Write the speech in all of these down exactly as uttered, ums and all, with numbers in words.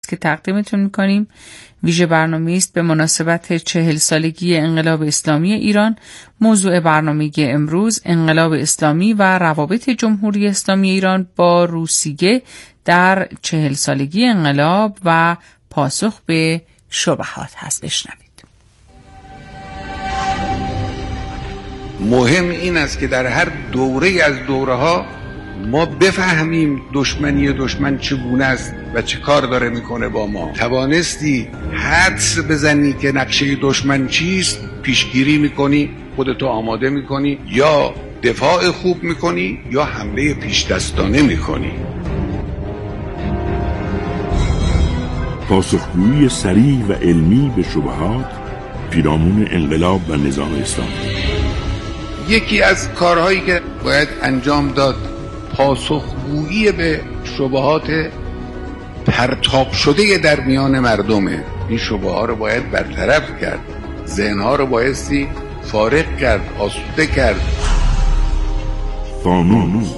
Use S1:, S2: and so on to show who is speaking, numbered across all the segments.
S1: که تقدیمتون میکنیم. ویژه برنامه است به مناسبت چهل سالگی انقلاب اسلامی ایران. موضوع برنامه امروز انقلاب اسلامی و روابط جمهوری اسلامی ایران با روسیه در چهل سالگی انقلاب و پاسخ به شبهات هست. بشنوید.
S2: مهم این است که در هر دوره از دوره ها ما بفهمیم دشمنی دشمن چگونه است و چه کار داره میکنه با ما. توانستی حدس بزنی که نقشه دشمن چیست، پیشگیری میکنی، خودتو آماده میکنی، یا دفاع خوب میکنی یا حمله پیش دستانه میکنی.
S3: پاسخگویی سریع و علمی به شبهات پیرامون انقلاب و نظام اسلامی.
S2: یکی از کارهایی که باید انجام داد پاسخگویی به شبهات پرتاب شده در میان مردمه. این شبهه رو باید برطرف کرد، ذهنها رو بایستی فارغ کرد، آسوده کرد.
S3: فانوس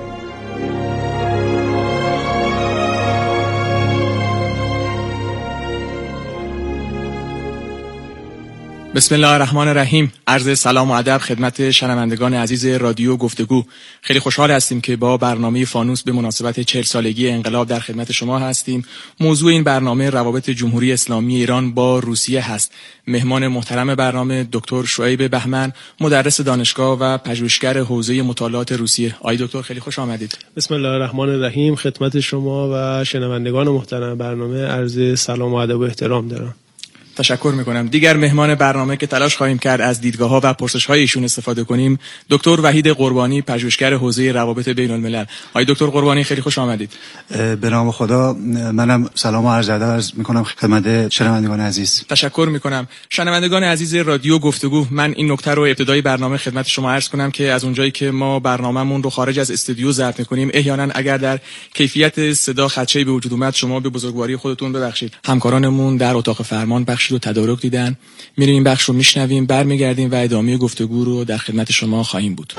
S4: بسم الله الرحمن الرحیم. عرض سلام و ادب خدمت شنوندگان عزیز رادیو گفتگو. خیلی خوشحال هستیم که با برنامه فانوس به مناسبت چهل سالگی انقلاب در خدمت شما هستیم. موضوع این برنامه روابط جمهوری اسلامی ایران با روسیه هست. مهمان محترم برنامه دکتر شعیب بهمن، مدرس دانشگاه و پژوهشگر حوزه مطالعات روسیه. آقای دکتر خیلی خوش آمدید.
S5: بسم الله الرحمن الرحیم. خدمت شما و شنوندگان محترم برنامه عرض سلام و ادب و احترام دارم.
S4: تشکر میکنم. دیگر مهمان برنامه که تلاش خواهیم کرد از دیدگاه‌ها و پرسش‌های ایشون استفاده کنیم، دکتر وحید قربانی، پژوهشگر حوزه روابط بین‌الملل. آقای دکتر قربانی خیلی خوش آمدید.
S6: به نام خدا، منم سلام و عرض ادب عرض میکنم خدمت شنوندگان عزیز.
S4: تشکر میکنم. شنوندگان عزیز رادیو گفتگو، من این نکته رو ابتدای برنامه خدمت شما عرض کنم که از اونجایی که ما برنامه‌مون رو خارج از استودیو ضبط می‌کنیم، احیانا اگر در کیفیت صدا خدشه‌ای به وجود اومد، شما به بزرگواری خودتون ببخشید. همکارانمون در اتاق فرمان بخش رو تدارک دیدن. میریم این بخش رو میشنویم، برمیگردیم و ادامه گفتگو رو در خدمت شما خواهیم بود.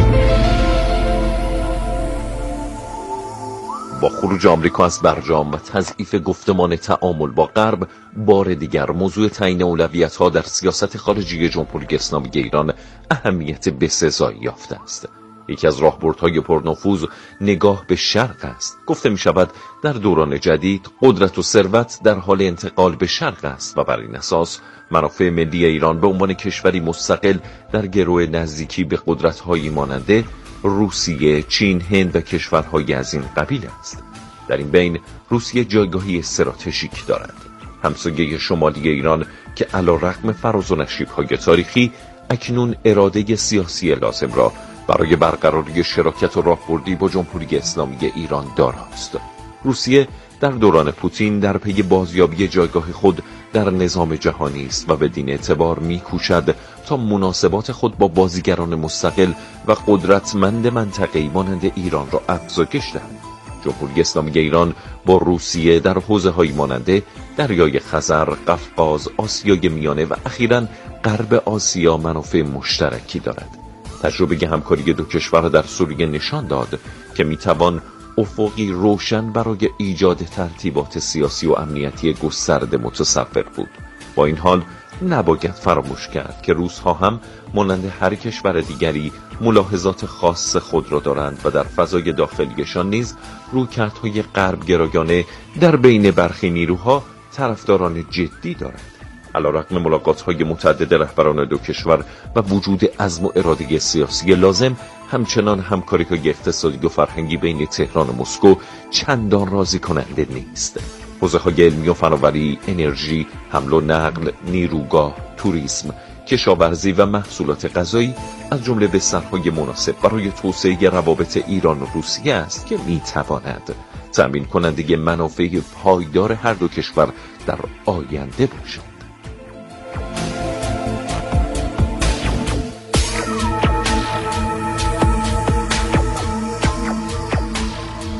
S7: با خروج آمریکا از برجام و تضعیف گفتمان تعامل با غرب، بار دیگر موضوع تعیین اولویت‌ها در سیاست خارجی جمهوری اسلامی ایران اهمیت بسزایی یافته است. یکی از راهبردهای پرنفوذ نگاه به شرق است. گفته می شود در دوران جدید قدرت و ثروت در حال انتقال به شرق است و بر این اساس منافع ملی ایران به عنوان کشوری مستقل در گرو نزدیکی به قدرت‌هایی مانند روسیه، چین، هند و کشورهای از این قبیل است. در این بین روسیه جایگاهی استراتژیک دارد. همسایه شمالی ایران که علیرغم فراز و نشیب‌های تاریخی اکنون اراده سیاسی لازم را برای برقراری شراکت و راهبردی با جمهوری اسلامی ایران داراست. روسیه در دوران پوتین در پی بازیابی جایگاه خود در نظام جهانی است و بدین اعتبار می‌کوشد تا مناسبات خود با بازیگران مستقل و قدرتمند منطقه‌ای مانند ایران را افزایش دهد. جمهوری اسلامی ایران با روسیه در حوزه‌هایی مانند دریای خزر، قفقاز، آسیای میانه و اخیراً غرب آسیا منافع مشترکی دارد. تجربه همکاری دو کشور در سوریه نشان داد که میتوان افقی روشن برای ایجاد ترتیبات سیاسی و امنیتی گسترده متصور بود. با این حال نباید فراموش کرد که روس‌ها هم مانند هر کشور دیگری ملاحظات خاص خود را دارند و در فضای داخلیشان نیز رویکردهای غربگرایانه در بین برخی نیروها طرفداران جدی دارند. علیرغم ملاقات‌های متعدد رهبران دو کشور و وجود عزم و اراده سیاسی لازم، همچنان همکاری‌های اقتصادی و فرهنگی بین تهران و مسکو چندان راضی کننده نیست. حوزه‌های علمی و فناوری، انرژی، حمل و نقل، نیروگاه، توریسم، کشاورزی و محصولات غذایی از جمله بسترهای مناسب برای توسعه روابط ایران و روسیه است که می‌تواند تأمین کننده منافع پایدار هر دو کشور در آینده باشد.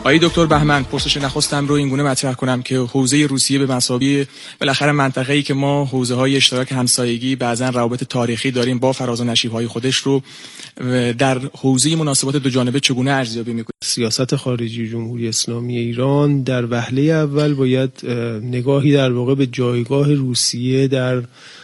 S4: آقای دکتر بهمن، پرسش نخستم رو این گونه مطرح کنم که حوزه روسیه به مثابه بالاخره منطقه‌ای که ما حوزه‌های اشتراک همسایگی، بعضا روابط تاریخی داریم با فراز و نشیب‌های خودش رو در حوزه مناسبات دو جانبه چگونه ارزیابی می‌کنید؟
S5: سیاست خارجی جمهوری اسلامی ایران در وهله اول باید نگاهی در واقع به جایگاه روسیه در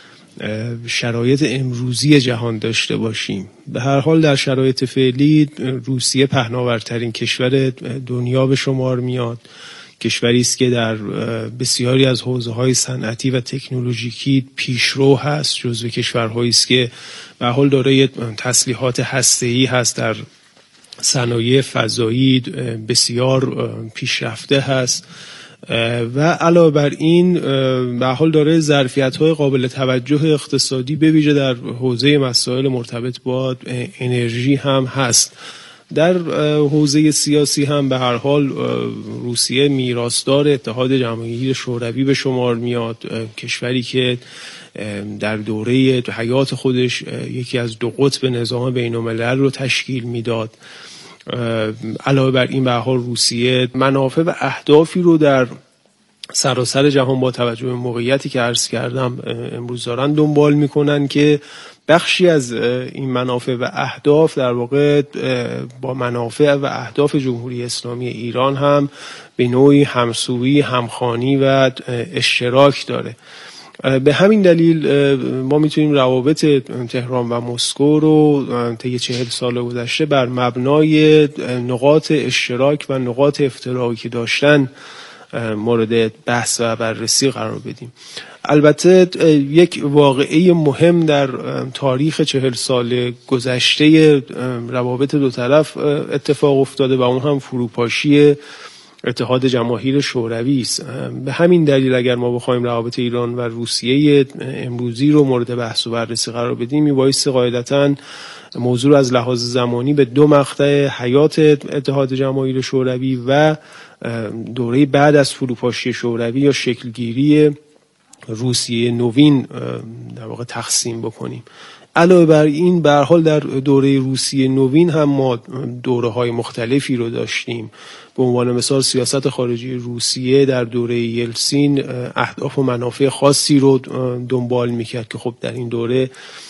S5: شرایط امروزی جهان داشته باشیم. به هر حال در شرایط فعلی روسیه پهناورترین کشور دنیا به شمار میاد. کشوری است که در بسیاری از حوزه‌های صنعتی و تکنولوژیکی پیشرو هست، جزو کشورهایی است که به هر حال دارای تسلیحات هسته‌ای هست، در صنایع فضایی بسیار پیشرفته هست و علاوه بر این به حال داره ظرفیت‌های قابل توجه اقتصادی به ویژه در حوزه مسائل مرتبط با انرژی هم هست. در حوزه سیاسی هم به هر حال روسیه میراثدار اتحاد جماهیر شوروی به شمار میاد، کشوری که در دوره حیات خودش یکی از دو قطب نظام بین‌الملل رو تشکیل میداد. علاوه بر این به هر حال روسیه منافع و اهدافی رو در سراسر جهان با توجه به موقعیتی که عرض کردم امروز دارن دنبال میکنن که بخشی از این منافع و اهداف در واقع با منافع و اهداف جمهوری اسلامی ایران هم به نوعی همسویی، همخوانی و اشتراک داره. به همین دلیل ما میتونیم روابط تهران و مسکو رو طی چهل سال گذشته بر مبنای نقاط اشتراک و نقاط افتراقی که داشتن مورد بحث و بررسی قرار بدیم. البته یک واقعه مهم در تاریخ چهل سال گذشته روابط دو طرف اتفاق افتاده و اون هم فروپاشی اتحاد جماهیر شوروی است. به همین دلیل اگر ما بخوایم روابط ایران و روسیه امروزی رو مورد بحث و بررسی قرار بدیم، میبایستی قاعدتاً موضوع از لحاظ زمانی به دو مقطع حیات اتحاد جماهیر شوروی و دوره بعد از فروپاشی شوروی یا شکلگیری روسیه نوین در واقع تقسیم بکنیم. علاوه بر این به هر حال در دوره روسیه نوین هم ما دوره‌های مختلفی رو داشتیم. به عنوان مثال سیاست خارجی روسیه در دوره یلسین اهداف و منافع خاصی رو دنبال میکرد که خب در این دوره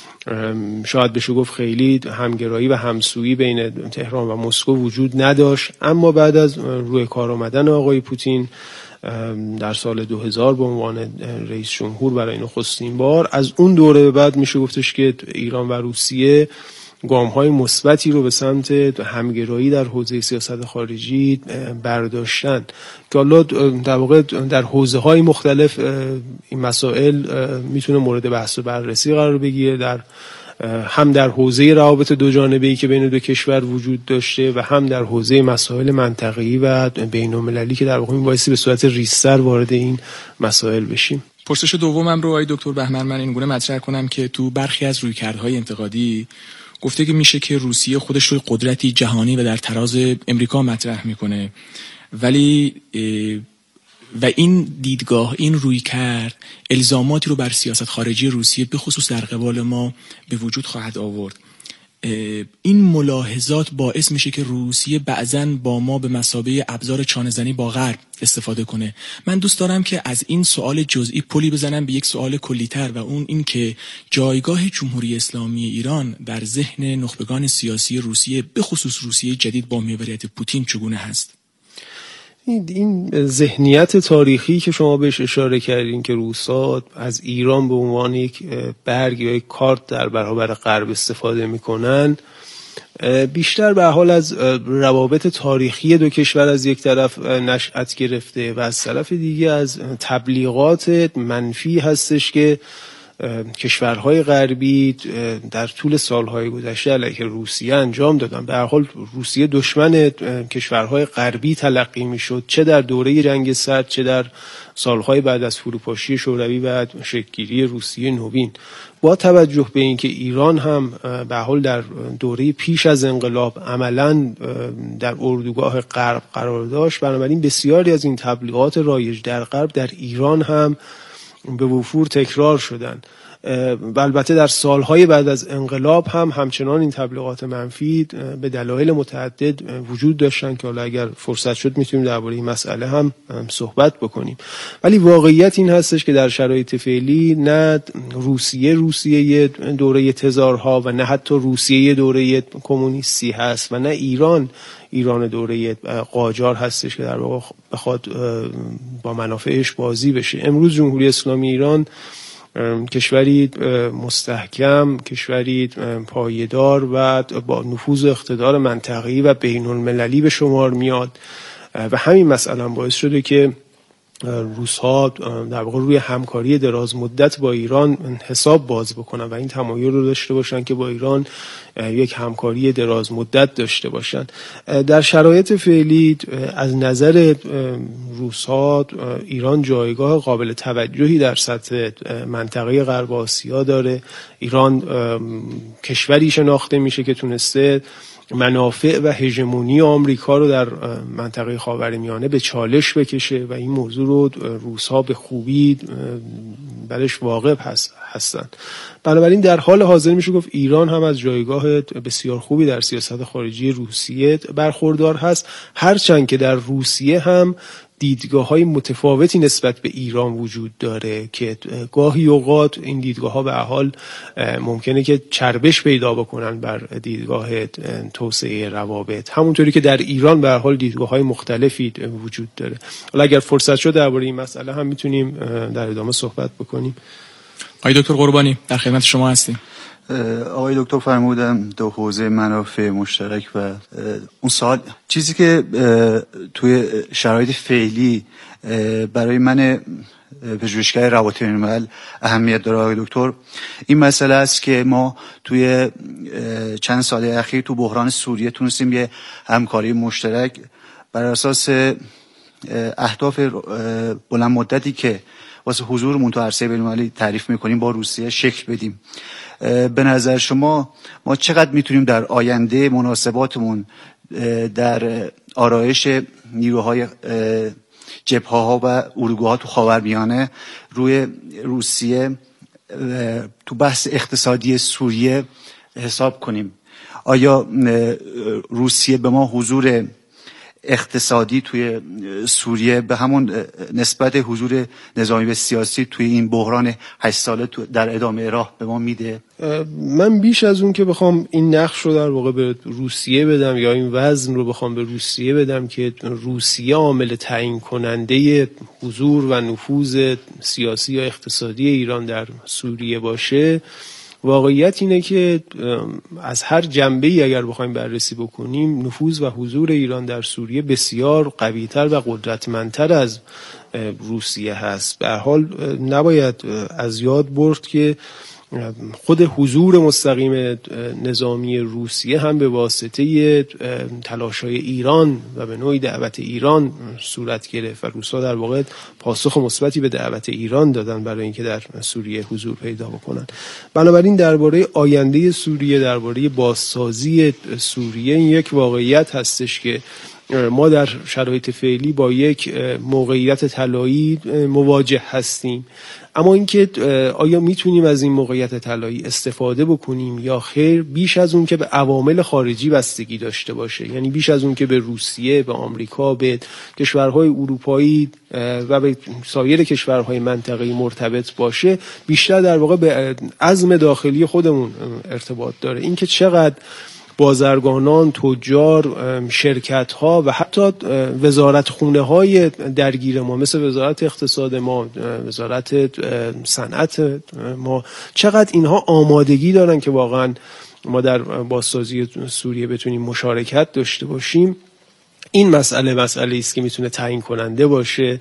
S5: شاید بشه گفت خیلی همگرایی و همسویی بین تهران و مسکو وجود نداشت، اما بعد از روی کار آمدن آقای پوتین در سال دو هزار به عنوان رئیس جمهور برای نخستین بار، از اون دوره به بعد میشه گفتش که ایران و روسیه گام‌های مثبتی رو به سمت همگرایی در حوزه سیاست خارجی برداشتن که حالا در واقع در حوزه‌های مختلف این مسائل میتونه مورد بحث و بررسی قرار بگیره، در هم در حوزه روابط دو جانبه‌ای که بین دو کشور وجود داشته و هم در حوزه مسائل منطقه‌ای و بین‌المللی که در واقع میبایستی به صورت ریزتر وارد این مسائل بشیم.
S4: پرسش دومم رو آقای دکتر بهمن من این گونه مطرح کنم که تو برخی از رویکردهای انتقادی گفته که میشه که روسیه خودش رو قدرتی جهانی و در تراز امریکا مطرح میکنه، ولی و این دیدگاه، این رویکرد الزاماتی رو بر سیاست خارجی روسیه به خصوص در قبال ما به وجود خواهد آورد. این ملاحظات باعث میشه که روسیه بعضاً با ما به مثابه ابزار چانه‌زنی با غرب استفاده کنه. من دوست دارم که از این سوال جزئی پلی بزنم به یک سوال کلی‌تر و اون این که جایگاه جمهوری اسلامی ایران در ذهن نخبگان سیاسی روسیه به خصوص روسیه جدید با محوریت پوتین چگونه هست؟
S5: این ذهنیت تاریخی که شما بهش اشاره کردین که روسا از ایران به عنوان یک برگ یا یک کارت در برابر غرب استفاده میکنن، بیشتر به حال از روابط تاریخی دو کشور از یک طرف نشأت گرفته و از طرف دیگه از تبلیغات منفی هستش که کشورهای غربی در طول سالهای گذشته علیه روسیه انجام دادن. به هر حال روسیه دشمن کشورهای غربی تلقی میشد، چه در دوره جنگ سرد چه در سالهای بعد از فروپاشی شوروی و شکل‌گیری روسیه نوین. با توجه به اینکه ایران هم به حال در دوره پیش از انقلاب عملاً در اردوگاه غرب قرار داشت، بنابراین بسیاری از این تبلیغات رایج در غرب در ایران هم به وفور تکرار شدن و البته در سالهای بعد از انقلاب هم همچنان این تبلیغات منفی به دلایل متعدد وجود داشتن که حالا اگر فرصت شد میتونیم درباره این مسئله هم صحبت بکنیم. ولی واقعیت این هستش که در شرایط فعلی نه روسیه روسیه دوره تزارها و نه حتی روسیه دوره کمونیستی هست و نه ایران ایران دوره قاجار هستش که در واقع بخواد با منافعش بازی بشه. امروز جمهوری اسلامی ایران کشوری مستحکم، کشوری پایدار و با نفوذ و اقتدار منطقه‌ای و بین المللی به شمار میاد و همین مسئله باعث شده که روس‌ها در واقع روی همکاری دراز مدت با ایران حساب باز بکنن و این تمایل رو داشته باشن که با ایران یک همکاری دراز مدت داشته باشن. در شرایط فعلی از نظر روس‌ها ایران جایگاه قابل توجهی در سطح منطقه غرب آسیا داره. ایران کشوری شناخته میشه که تونسته منافع و هژمونی آمریکا رو در منطقه خاورمیانه به چالش بکشه و این موضوع رو روس‌ها به خوبی برش واقف هستن. بنابراین در حال حاضر میشه گفت ایران هم از جایگاه بسیار خوبی در سیاست خارجی روسیه برخوردار هست، هرچند که در روسیه هم دیدگاه‌های متفاوتی نسبت به ایران وجود داره که گاهی اوقات این دیدگاه‌ها به هر حال ممکنه که چربش پیدا بکنن بر دیدگاه توسعه روابط، همونطوری که در ایران به هر حال دیدگاه‌های مختلفی وجود داره. حالا اگر فرصت شد درباره این مسئله هم میتونیم در ادامه صحبت بکنیم.
S4: آقای دکتر قربانی در خدمت شما هستیم.
S6: آقای دکتر فرمودن دو حوزه منافع مشترک و اون سال چیزی که توی شرایط فعلی برای من پژوهشگر روابط بین‌الملل اهمیت داره آقای دکتر، این مسئله است که ما توی چند سال اخیر تو بحران سوریه تونستیم یه همکاری مشترک بر اساس اهداف بلند مدتی که واسه حضورمون تو عرصه بین‌المللی تعریف می‌کنیم با روسیه شکل بدیم. به نظر شما ما چقدر میتونیم در آینده مناسباتمون در آرایش نیروهای جبهه‌ها و اردوگاه‌ها تو خاورمیانه روی روسیه تو بحث اقتصادی سوریه حساب کنیم؟ آیا روسیه به ما حضور اقتصادی توی سوریه به همون نسبت حضور نظامی و سیاسی توی این بحران هشت ساله در ادامه راه به ما میده؟
S5: من بیش از اون که بخوام این نقش رو در واقع به روسیه بدم یا این وزن رو بخوام به روسیه بدم که روسیه عامل تعیین کننده حضور و نفوذ سیاسی یا اقتصادی ایران در سوریه باشه، واقعیت اینه که از هر جنبه‌ای اگر بخوایم بررسی بکنیم نفوذ و حضور ایران در سوریه بسیار قوی‌تر و قدرتمندتر از روسیه هست. به هر حال نباید از یاد برد که خود حضور مستقیم نظامی روسیه هم به واسطه تلاش‌های ایران و به نوعی دعوت ایران صورت گرفت و روس‌ها در واقع پاسخ مثبتی به دعوت ایران دادن برای اینکه در سوریه حضور پیدا بکنن. بنابراین درباره آینده سوریه، درباره بازسازی سوریه، این یک واقعیت هستش که ما در شرایط فعلی با یک موقعیت طلایی مواجه هستیم، اما اینکه آیا میتونیم از این موقعیت طلایی استفاده بکنیم یا خیر، بیش از اون که به عوامل خارجی بستگی داشته باشه، یعنی بیش از اون که به روسیه، به آمریکا، به کشورهای اروپایی و به سایر کشورهای منطقه‌ای مرتبط باشه، بیشتر در واقع به عزم داخلی خودمون ارتباط داره. اینکه چقدر بازرگانان، تجار، شرکت‌ها و حتی وزارت خونه‌های درگیر ما مثل وزارت اقتصاد ما، وزارت صنعت ما، چقدر اینها آمادگی دارن که واقعا ما در بازسازی سوریه بتونیم مشارکت داشته باشیم. این مسئله مسئله است که میتونه تعیین کننده باشه.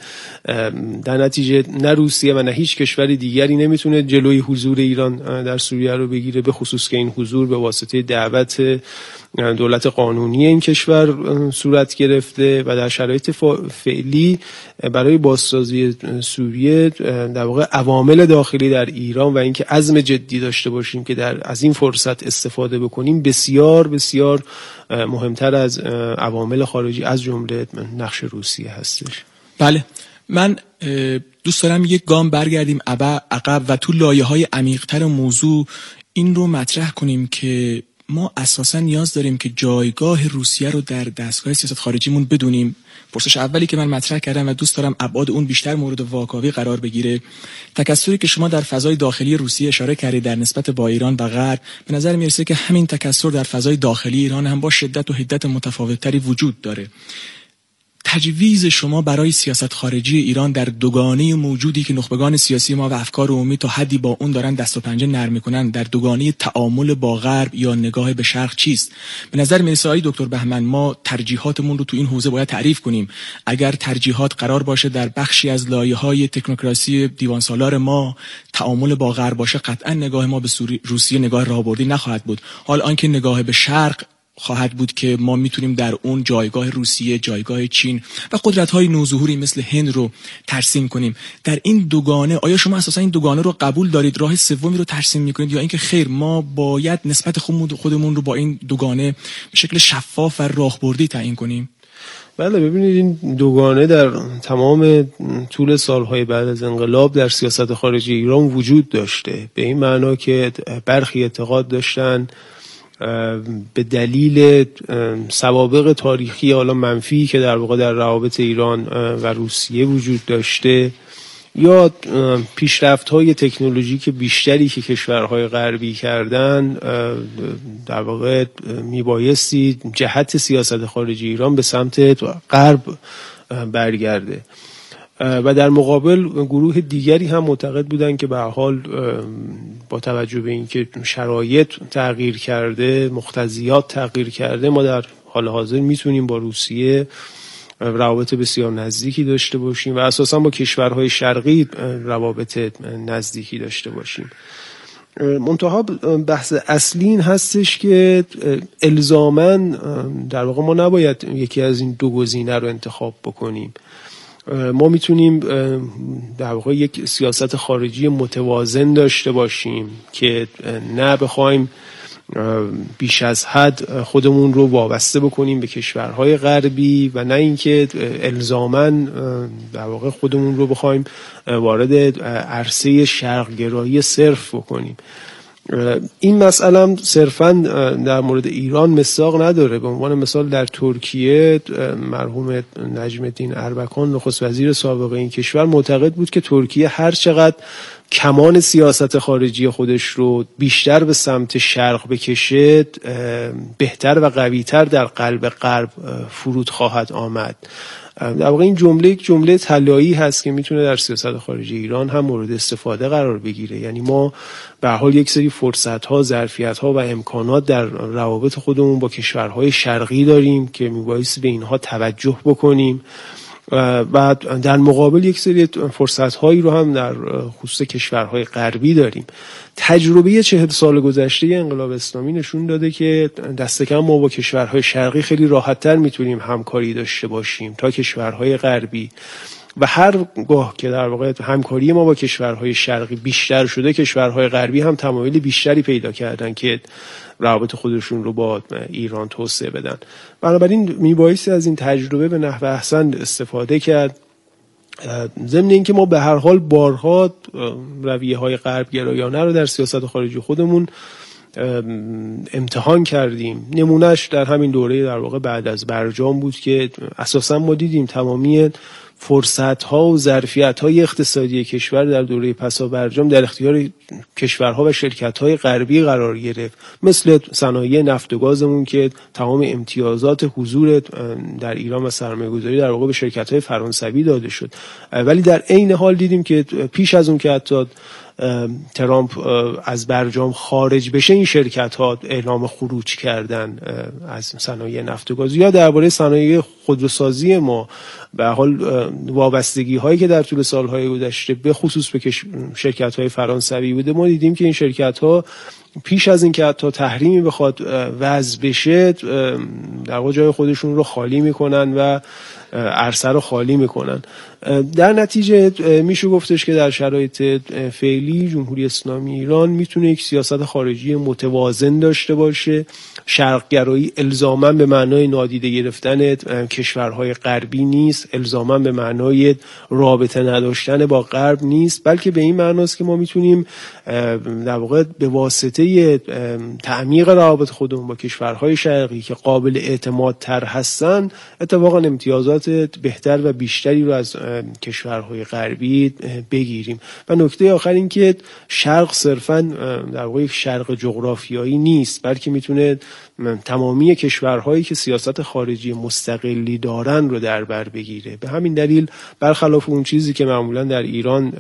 S5: در نتیجه نه روسیه و نه هیچ کشور دیگری نمیتونه جلوی حضور ایران در سوریه رو بگیره، به خصوص که این حضور به واسطه دعوت دولت قانونی این کشور صورت گرفته و در شرایط فعلی برای بازسازی سوریه در واقع عوامل داخلی در ایران و اینکه عزم جدی داشته باشیم که در از این فرصت استفاده بکنیم بسیار بسیار مهمتر از عوامل خارجی از جمله نقش روسیه هستش.
S4: بله، من دوست دارم یک گام برگردیم عقب و تو لایه‌های عمیق‌تر موضوع این رو مطرح کنیم که ما اساساً نیاز داریم که جایگاه روسیه رو در دستگاه سیاست خارجیمون بدونیم. پرسش اولی که من مطرح کردم و دوست دارم ابعاد اون بیشتر مورد واکاوی قرار بگیره، تکثری که شما در فضای داخلی روسیه اشاره کردید در نسبت با ایران و غرب، به نظر میرسه که همین تکثر در فضای داخلی ایران هم با شدت و حدت متفاوت‌تری وجود داره. تجویز شما برای سیاست خارجی ایران در دوگانه موجودی که نخبگان سیاسی ما و افکار عمومی تا حدی با اون دارن دست و پنجه نرم میکنن، در دوگانه تعامل با غرب یا نگاه به شرق چیست؟ به نظر میرسه آقای دکتر بهمن ما ترجیحاتمون رو تو این حوزه باید تعریف کنیم. اگر ترجیحات قرار باشه در بخشی از لایه‌های تکنوکراسی دیوان سالار ما تعامل با غرب باشه، قطعا نگاه ما به روسیه نگاه راهبردی نخواهد بود. حال آنکه نگاه به شرق خواهد بود که ما میتونیم در اون جایگاه روسیه، جایگاه چین و قدرت‌های نوظهوری مثل هند رو ترسیم کنیم. در این دوگانه آیا شما اساسا این دوگانه رو قبول دارید، راه سومی رو ترسیم میکنید، یا اینکه خیر ما باید نسبت خودمون رو با این دوگانه به شکل شفاف و راهبردی تعیین کنیم؟
S5: بله، ببینید این دوگانه در تمام طول سالهای بعد از انقلاب در سیاست خارجی ایران وجود داشته، به این معنا که برخی اعتقاد داشتن به دلیل سوابق تاریخی حالا منفی که در واقع در روابط ایران و روسیه وجود داشته یا پیشرفت‌های تکنولوژیک بیشتری که کشورهای غربی کردن، در واقع میبایستی جهت سیاست خارجی ایران به سمت غرب برگرده و در مقابل گروه دیگری هم معتقد بودند که به هر حال با توجه به اینکه شرایط تغییر کرده، مقتضیات تغییر کرده، ما در حال حاضر میتونیم با روسیه روابط بسیار نزدیکی داشته باشیم و اساسا با کشورهای شرقی روابط نزدیکی داشته باشیم. منتها بحث اصلی این هستش که الزاماً در واقع ما نباید یکی از این دو گزینه رو انتخاب بکنیم. ما میتونیم در واقع یک سیاست خارجی متوازن داشته باشیم که نه بخوایم بیش از حد خودمون رو وابسته بکنیم به کشورهای غربی و نه اینکه الزاماً در واقع خودمون رو بخوایم وارد عرصه شرقگرایی صرف بکنیم. این مسئله هم صرفاً در مورد ایران مصداق نداره. به عنوان مثال در ترکیه مرحوم نجم الدین اربکان نخست وزیر سابق این کشور معتقد بود که ترکیه هر چقدر کمان سیاست خارجی خودش رو بیشتر به سمت شرق بکشه بهتر و قوی‌تر در قلب غرب فرود خواهد آمد. در واقع این جمله یک جمله طلایی هست که میتونه در سیاست خارجی ایران هم مورد استفاده قرار بگیره. یعنی ما به هر حال یک سری فرصت‌ها، ظرفیت‌ها و امکانات در روابط خودمون با کشورهای شرقی داریم که میبایستی به اینها توجه بکنیم و در مقابل یک سری فرصت‌هایی رو هم در خصوص کشورهای غربی داریم. تجربه چهل سال گذشته انقلاب اسلامی نشون داده که دست کم ما با کشورهای شرقی خیلی راحت‌تر میتونیم همکاری داشته باشیم تا کشورهای غربی و هرگاه که در واقع همکاری ما با کشورهای شرقی بیشتر شده، کشورهای غربی هم تمایل بیشتری پیدا کردن که روابط خودشون رو با ایران توسعه بدن. بنابراین میبایستی از این تجربه به نحو احسن استفاده کرد. ضمن اینکه ما به هر حال بارها رویه‌های غربگرایانه رو در سیاست خارجی خودمون امتحان کردیم. نمونهش در همین دوره در واقع بعد از برجام بود که اساسا ما دیدیم تمامی فرصت‌ها و ظرفیت‌های اقتصادی کشور در دوره پسا برجام در اختیار کشورها و شرکت‌های غربی قرار گرفت، مثل صنایع نفت و گازمون که تمام امتیازات حضور در ایران و سرمایه‌گذاری در واقع به شرکت‌های فرانسوی داده شد. ولی در عین حال دیدیم که پیش از اون که حتی ترامپ از برجام خارج بشه، این شرکت ها اعلام خروج کردن از صنایع نفت و گاز. یا درباره صنایع خودروسازی ما به حال وابستگی هایی که در طول سالهای گذشته به خصوص به شرکت های فرانسوی بوده، ما دیدیم که این شرکت ها پیش از این که حتی تحریمی بخواد وضع بشه در واقع جای خودشون رو خالی میکنن و عرصه رو خالی میکنن. در نتیجه میشه گفتش که در شرایط فعلی جمهوری اسلامی ایران میتونه یک سیاست خارجی متوازن داشته باشه. شرقگرایی الزاما به معنای نادیده گرفتن کشورهای غربی نیست، الزاما به معنای رابطه نداشتن با غرب نیست، بلکه به این معناست که ما میتونیم در واقع به واسطه تعمیق روابط خودمون با کشورهای شرقی که قابل اعتماد تر هستن اتفاقا امتیازات بهتر و بیشتری رو از کشورهای غربی بگیریم. و نکته آخر این که شرق صرفاً در واقع یک شرق جغرافیایی نیست، بلکه میتونه تمامی کشورهایی که سیاست خارجی مستقلی دارن رو در بر بگیره. به همین دلیل برخلاف اون چیزی که معمولا در ایران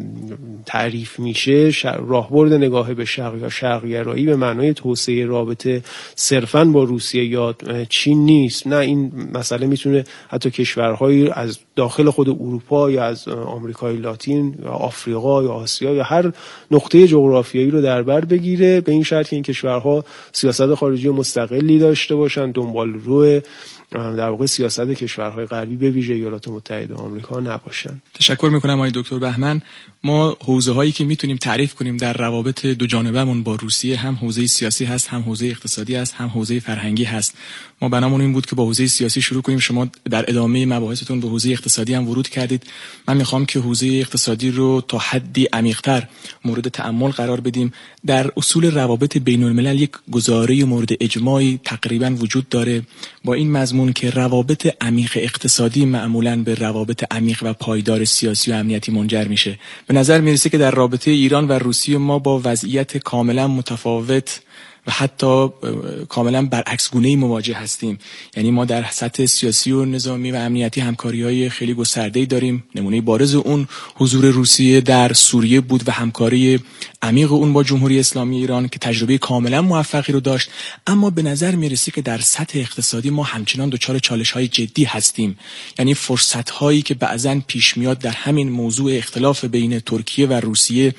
S5: تعریف میشه، راهبرد نگاه به شرق یا شرقگرایی به معنای توسعه رابطه صرفاً با روسیه یا چین نیست. نه، این مسئله میتونه حتی کشورهایی از داخل خود اروپا یا از آمریکای لاتین یا آفریقا یا آسیا یا هر نقطه جغرافیایی رو در بر بگیره، به این شرط که این کشورها سیاست خارجی مستقلی داشته باشن، دنبال روی در واقع سیاست کشورهای غربی به ویژه ایالات متحده آمریکا نباشن.
S4: تشکر میکنم آقای دکتر بهمن. ما حوزه هایی که میتونیم تعریف کنیم در روابط دو جانبه‌مون با روسیه، هم حوزه سیاسی هست، هم حوزه اقتصادی هست، هم حوزه فرهنگی هست. ما بنامون این بود که با حوزه سیاسی شروع کنیم. شما در ادامه مباحثتون به حوزه اقتصادی هم ورود کردید. من میخوام که حوزه اقتصادی رو تا حدی عمیق‌تر مورد تأمل قرار بدیم. در اصول روابط بین الملل یک گزاره مورد اجماعی تقریبا وجود داره با این مضمون که روابط عمیق اقتصادی معمولاً به روابط عمیق و پایدار سیاسی و امنیتی منجر میشه. به نظر میرسه که در رابطه ایران و روسیه ما با وضعیت کاملا متفاوت و حتی کاملا برعکس گونه‌ای مواجه هستیم. یعنی ما در سطح سیاسی و نظامی و امنیتی همکاری‌های خیلی گسترده‌ای داریم. نمونه بارز اون حضور روسیه در سوریه بود و همکاری عمیق اون با جمهوری اسلامی ایران که تجربه کاملا موفقی رو داشت. اما به نظر میرسه که در سطح اقتصادی ما همچنان دچار چالش‌های جدی هستیم. یعنی فرصت‌هایی که بعضاً پیش میاد در همین موضوع اختلاف بین ترکیه و روسیه،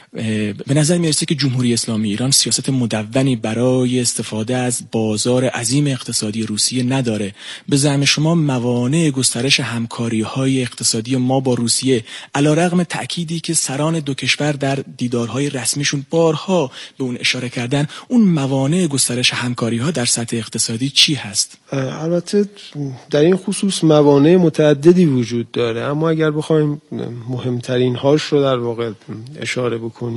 S4: به نظر میرسه که جمهوری اسلامی ایران سیاست مدونی برای استفاده از بازار عظیم اقتصادی روسیه نداره. به زعم شما موانع گسترش همکاری‌های اقتصادی ما با روسیه، علیرغم تأکیدی که سران دو کشور در دیدارهای رسمیشون بارها به اون اشاره کردن، اون موانع گسترش همکاری‌ها در سطح اقتصادی چی هست؟
S5: البته در این خصوص موانع متعددی وجود داره، اما اگر بخوایم مهمترین هاش رو در واقع اشاره بکنیم،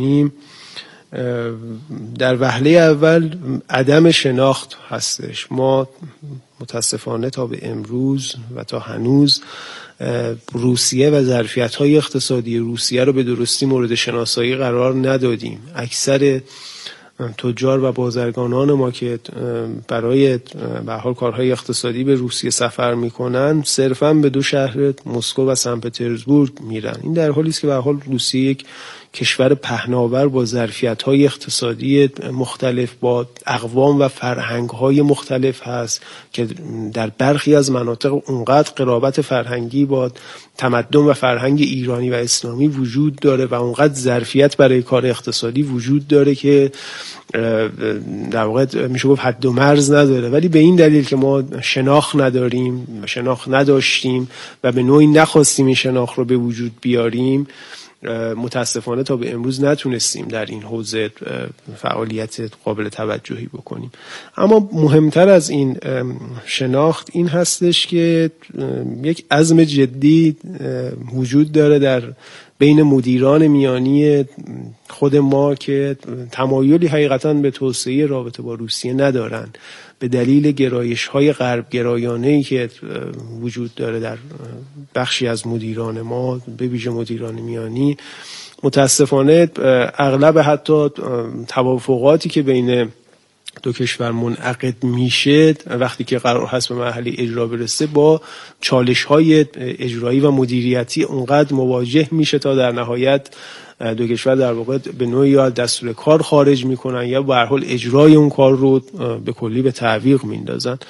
S5: در وهله اول عدم شناخت هستش. ما متاسفانه تا به امروز و تا هنوز روسیه و ظرفیت‌های اقتصادی روسیه رو به درستی مورد شناسایی قرار ندادیم. اکثر تجار و بازرگانان ما که برای به حال کارهای اقتصادی به روسیه سفر میکنن صرفاً به دو شهر مسکو و سن پترزبورگ میرن. این در حالی است که به حال روسیه یک کشور پهناور با ظرفیت‌های اقتصادی مختلف، با اقوام و فرهنگ‌های مختلف هست که در برخی از مناطق اونقدر قرابت فرهنگی با تمدن و فرهنگ ایرانی و اسلامی وجود داره و اونقدر ظرفیت برای کار اقتصادی وجود داره که در واقع میشه گفت حد و مرز نداره. ولی به این دلیل که ما شناخت نداریم، شناخت نداشتیم و به نوعی نخواستیم این شناخت رو به وجود بیاریم، متاسفانه تا به امروز نتونستیم در این حوزه فعالیت قابل توجهی بکنیم. اما مهمتر از این شناخت این هستش که یک عزم جدی وجود داره در بین مدیران میانی خود ما که تمایلی حقیقتاً به توسعه رابطه با روسیه ندارن به دلیل گرایش‌های غرب گرایانه‌ای که وجود داره در بخشی از مدیران ما، به ویژه مدیران میانی. متاسفانه اغلب حتی توافقاتی که بین دو کشور منعقد میشه وقتی که قرار هست به مرحله اجرا برسه با چالش‌های اجرایی و مدیریتی اونقدر مواجه میشه تا در نهایت دو کشور در واقع به نوعی یا دستور کار خارج میکنن یا به هر حال اجرای اون کار رو به کلی به تعویق میندازن.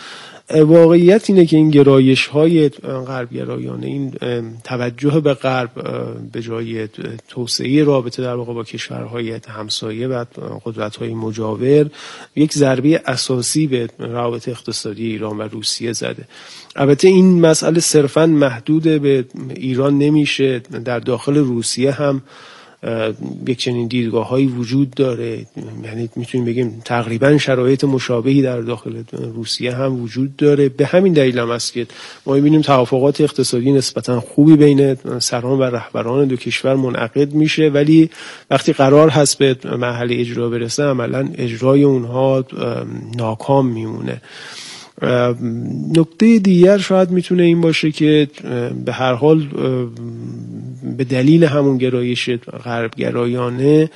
S5: واقعیت اینه که این گرایش های غرب گرایانه، این توجه به غرب به جای توسعه رابطه در واقع با کشورهای همسایه و قدرت‌های مجاور، یک ضربه اساسی به روابط اقتصادی ایران و روسیه زده. البته این مسئله صرفاً محدود به ایران نمیشه، در داخل روسیه هم یک چنین دیدگاه‌هایی وجود داره. یعنی میتونیم بگیم تقریبا شرایط مشابهی در داخل روسیه هم وجود داره. به همین دلیل هم است که ما می‌بینیم توافقات اقتصادی نسبتا خوبی بین سران و رهبران دو کشور منعقد میشه، ولی وقتی قرار هست به مرحله اجرا برسه عملاً اجرای اونها ناکام میمونه. نکته دیگر شاید میتونه این باشه که به هر حال به دلیل همون گرایش غربگرایانه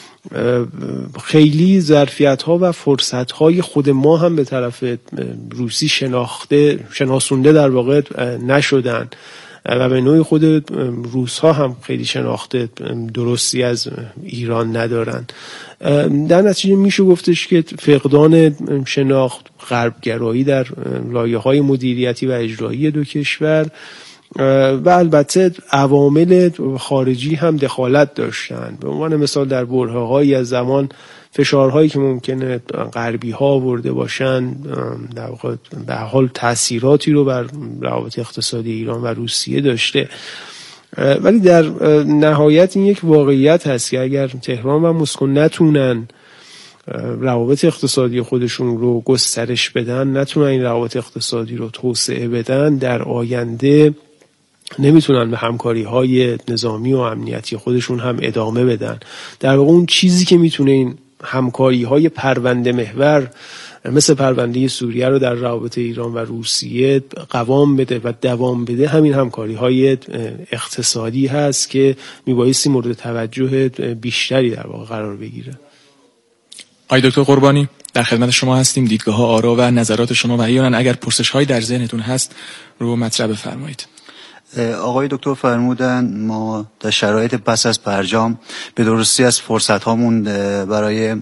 S5: خیلی ظرفیت‌ها و فرصت‌های خود ما هم به طرف روسی شناخته شناسونده در واقع نشدن و به نوعی خود روس‌ها هم خیلی شناخته درستی از ایران ندارن. در نتیجه میشه گفتش که فقدان شناخت غربگرایی در لایه‌های مدیریتی و اجرایی دو کشور و البته عوامل خارجی هم دخالت داشتن. به عنوان مثال در برهه‌هایی از زمان فشارهایی که ممکنه غربی‌ها آورده باشن در واقع به حال تأثیراتی رو بر روابط اقتصادی ایران و روسیه داشته، ولی در نهایت این یک واقعیت هست که اگر تهران و مسکو نتونن روابط اقتصادی خودشون رو گسترش بدن، نتونن این روابط اقتصادی رو توسعه بدن، در آینده نمیتونن به همکاری‌های نظامی و امنیتی خودشون هم ادامه بدن. در واقع اون چیزی که میتونه این همکاری‌های پرونده محور مثل پرونده سوریه رو در روابط ایران و روسیه قوام بده و دوام بده، همین همکاری‌های اقتصادی هست که میبایستی مورد توجه بیشتری در واقع قرار بگیره.
S4: آقای دکتر قربانی، در خدمت شما هستیم. دیدگاه‌ها، آرا و نظرات شما و احیانا اگر پرسش‌هایی در ذهنتون هست رو مطرح بفرمایید.
S6: آقای دکتر فرمودن ما در شرایط پس از برجام به درستی از فرصت‌هامون برای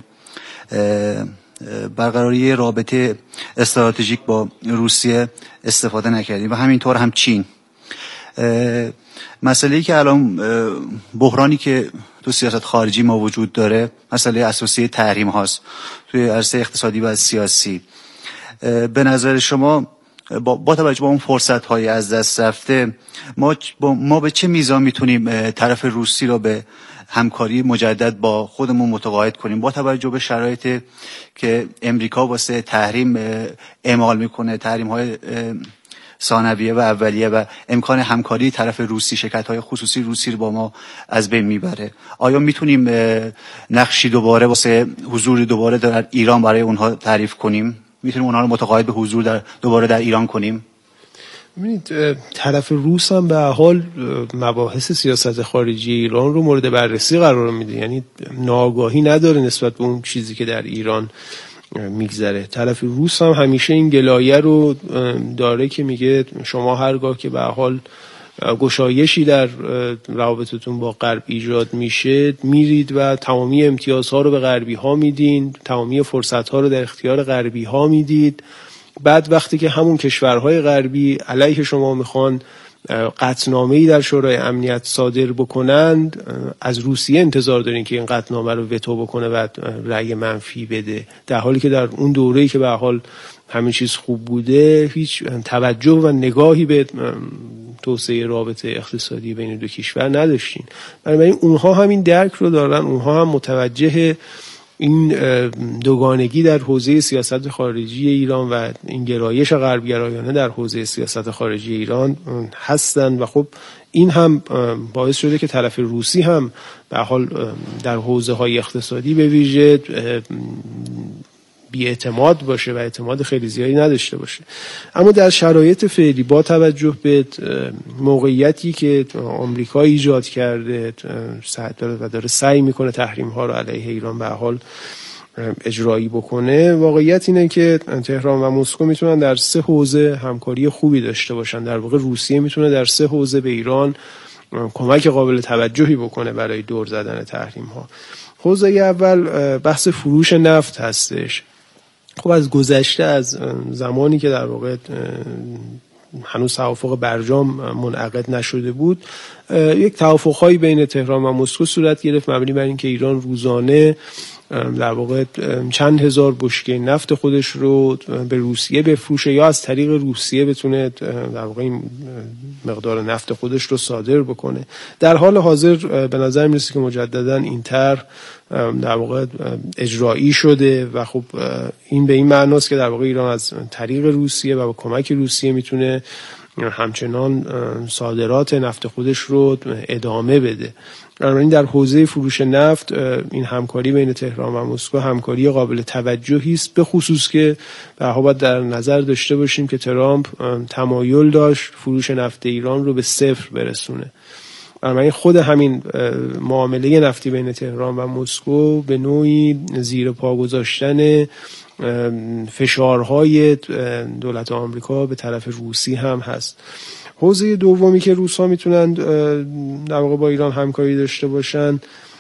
S6: برقراری رابطه استراتژیک با روسیه استفاده نکردیم و همینطور هم چین. مسئله‌ای که الان بحرانی که تو سیاست خارجی ما وجود داره، مسئله اساسی تحریم هاست توی عرصه اقتصادی و سیاسی. به نظر شما با, با توجه به اون فرصت های از دست رفته ما, ما به چه میزان میتونیم طرف روسی رو به همکاری مجدد با خودمون متقاعد کنیم، با توجه به شرایطی که امریکا واسه تحریم اعمال میکنه، تحریم های ثانویه و اولیه و امکان همکاری طرف روسی، شرکت‌های خصوصی روسی رو با ما از بین میبره. آیا میتونیم نقشی دوباره واسه حضور دوباره در ایران برای اونها تعریف کنیم؟ میتونیم اونها رو متقاعد به حضور در دوباره در ایران کنیم؟
S5: ببینید طرف روس هم به حال مباحث سیاست خارجی ایران رو مورد بررسی قرار میده، یعنی ناآگاهی نداره نسبت به اون چیزی که در ایران میگذره. طرف روس هم همیشه این گلایه رو داره که میگه شما هرگاه که به حال گشایشی در روابطتون با غرب ایجاد میشه میرید و تمامی امتیازها رو به غربی ها میدین، تمامی فرصت ها رو در اختیار غربی ها میدید. بعد وقتی که همون کشورهای غربی علیه شما میخوان قطعنامه‌ای در شورای امنیت صادر بکنند، از روسیه انتظار دارین که این قطعنامه رو وتو بکنه و رأی منفی بده، در حالی که در اون دوره‌ای که به حال همین چیز خوب بوده هیچ توجه و نگاهی به توسعه رابطه اقتصادی بین دو کشور نداشتین. بنابراین اونها همین درک رو دارن، اونها هم متوجه این دوگانگی در حوزه سیاست خارجی ایران و این گرایش غربگرایانه در حوزه سیاست خارجی ایران هستند و خب این هم باعث شده که طرف روسی هم به حال در حوزه های اقتصادی به ویژه بی‌اعتماد باشه و اعتماد خیلی زیادی نداشته باشه. اما در شرایط فعلی با توجه به موقعیتی که آمریکا ایجاد کرده و داره سعی میکنه تحریم ها رو علیه ایران به حال اجرایی بکنه، واقعیت اینه که تهران و مسکو میتونن در سه حوزه همکاری خوبی داشته باشن. در واقع روسیه میتونه در سه حوزه به ایران کمک قابل توجهی بکنه برای دور زدن تحریم ها. حوزه اول بحث فروش نفت هستش. خب از گذشته، از زمانی که در واقع هنوز توافق برجام منعقد نشده بود، یک توافق‌هایی بین تهران و مسکو صورت گرفت مبنی بر اینکه ایران روزانه در واقع چند هزار بشکه نفت خودش رو به روسیه بفروشه یا از طریق روسیه بتونه در واقع این مقدار نفت خودش رو صادر بکنه. در حال حاضر به نظر میرسه که مجددا این طرح در واقع اجرایی شده و خب این به این معناست که در واقع ایران از طریق روسیه و با کمک روسیه میتونه همچنان صادرات نفت خودش رو ادامه بده. بنابراین در حوزه فروش نفت این همکاری بین تهران و مسکو همکاری قابل توجهی است، به خصوص که به هر حال در نظر داشته باشیم که ترامپ تمایل داشت فروش نفت ایران رو به صفر برسونه. بنابراین خود همین معامله نفتی بین تهران و مسکو به نوعی زیر پا گذاشتن فشارهای دولت آمریکا به طرف روسی هم هست. حوزه دومی که روس‌ها میتونن در واقع با ایران همکاری داشته باشن